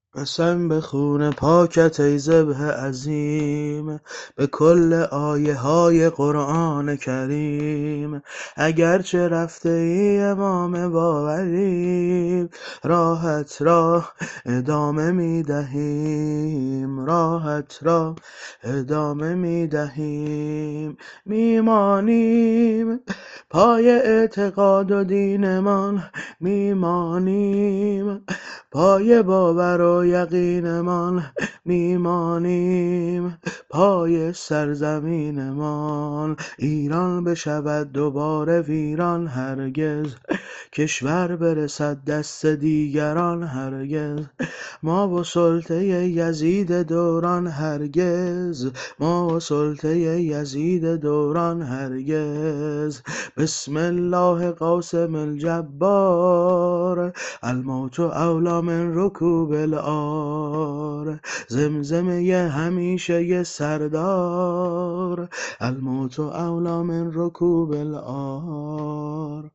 قسم به خون پاکت ای ذبح عظیم، به کل آیه های قرآن کریم. اگرچه رفته ای امام باوری، راحت را ادامه می دهیم، راحت را ادامه می دهیم. میمانیم پای اعتقاد و دینمان، میمانیم پای باور و یقینمان، میمانیم پای سرزمینمان. ایران بشود دوباره ویران هرگز، کشور برسد دست دیگران هرگز. ما و سلطه یزید دوران هرگز، ما و سلطه یزید دوران هرگز. بسم الله قاسم الجبار، الموت اولی من رکوب العار. زمزمه همیشه سردار، الموت اولی من رکوب العار.